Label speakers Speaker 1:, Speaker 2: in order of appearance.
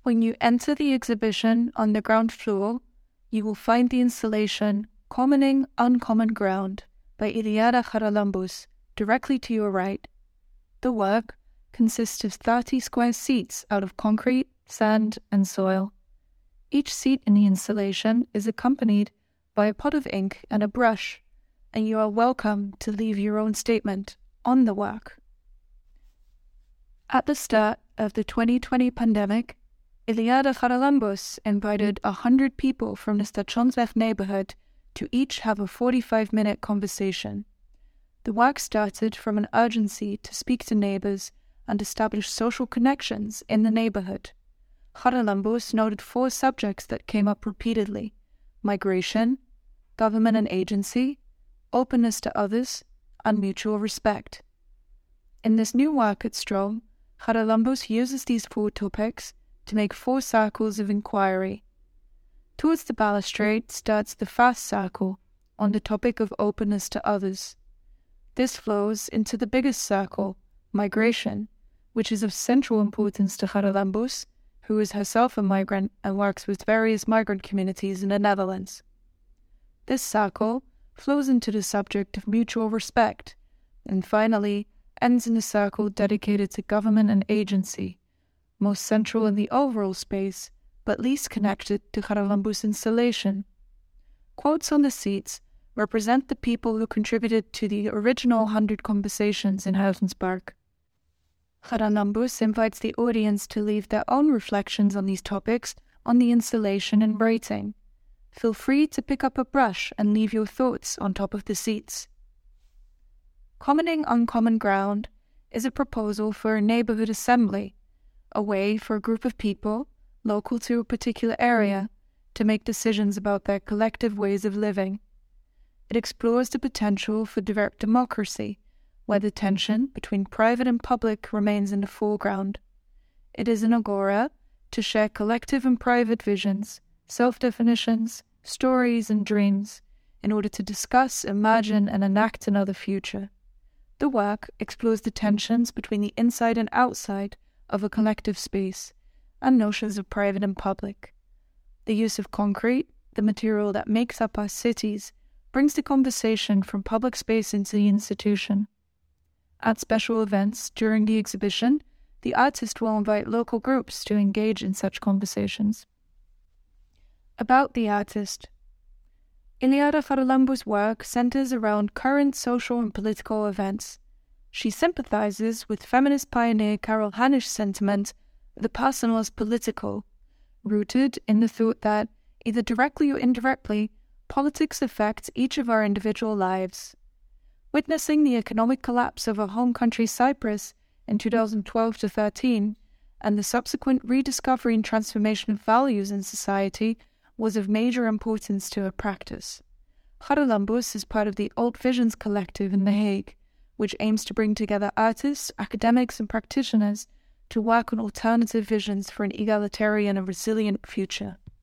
Speaker 1: When you enter the exhibition on the ground floor, you will find the installation Commoning Uncommon Ground by Iliada Charalambous directly to your right. The work consists of 30 square seats out of concrete, sand, and soil. Each seat in the installation is accompanied by a pot of ink and a brush, and you are welcome to leave your own statement on the work. At the start of the 2020 pandemic, Iliada Charalambous invited 100 people from the Stationsweg neighborhood to each have a 45-minute conversation. The work started from an urgency to speak to neighbors and establish social connections in the neighborhood. Charalambous noted 4 subjects that came up repeatedly: migration, government and agency, openness to others, and mutual respect. In this new work at Stroom, Charalambous uses these 4 topics to make 4 circles of inquiry. Towards the balustrade starts the first circle on the topic of openness to others. This flows into the biggest circle, migration, which is of central importance to Charalambous, who is herself a migrant and works with various migrant communities in the Netherlands. This circle flows into the subject of mutual respect, and finally ends in a circle dedicated to government and agency, most central in the overall space, but least connected to Charalambous' installation. Quotes on the seats represent the people who contributed to the original 100 conversations in Heuvenspark. Charalambous invites the audience to leave their own reflections on these topics on the installation in writing. Feel free to pick up a brush and leave your thoughts on top of the seats. Commoning Uncommon Ground is a proposal for a neighborhood assembly, a way for a group of people, local to a particular area, to make decisions about their collective ways of living. It explores the potential for direct democracy, where the tension between private and public remains in the foreground. It is an agora to share collective and private visions, self-definitions, stories, and dreams, in order to discuss, imagine, and enact another future. The work explores the tensions between the inside and outside of a collective space, and notions of private and public. The use of concrete, the material that makes up our cities, brings the conversation from public space into the institution. At special events during the exhibition, the artist will invite local groups to engage in such conversations. About the artist. Iliada Charalambous' work centers around current social and political events. She sympathizes with feminist pioneer Karel Hanisch's sentiment, the personal as political, rooted in the thought that, either directly or indirectly, politics affects each of our individual lives. Witnessing the economic collapse of her home country Cyprus in 2012-13 and the subsequent rediscovery and transformation of values in society was of major importance to her practice. Charalambous is part of the Old Visions Collective in The Hague, which aims to bring together artists, academics, and practitioners to work on alternative visions for an egalitarian and resilient future.